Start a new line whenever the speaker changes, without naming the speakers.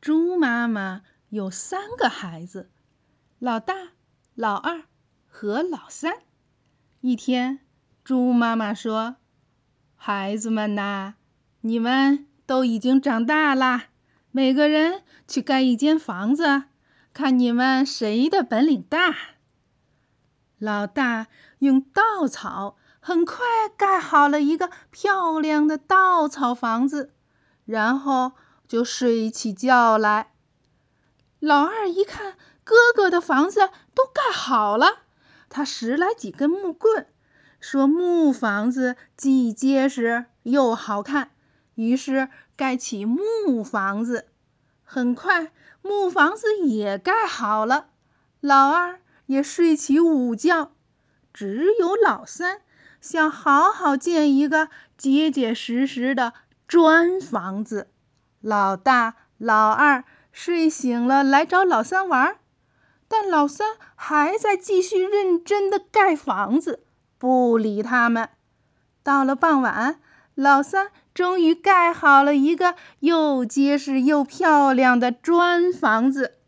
猪妈妈有3个孩子，老大、老二和老三。一天，猪妈妈说：“孩子们呐，你们都已经长大啦，每个人去盖一间房子，看你们谁的本领大。”老大用稻草很快盖好了一个漂亮的稻草房子，然后就睡起觉来。老二一看哥哥的房子都盖好了，他拾来几根木棍，说木房子既结实又好看，于是盖起木房子。很快木房子也盖好了，老二也睡起午觉。只有老三想好好建一个结结实实的砖房子。老大、老二睡醒了来找老三玩，但老三还在继续认真地盖房子，不理他们。到了傍晚，老三终于盖好了一个又结实又漂亮的砖房子。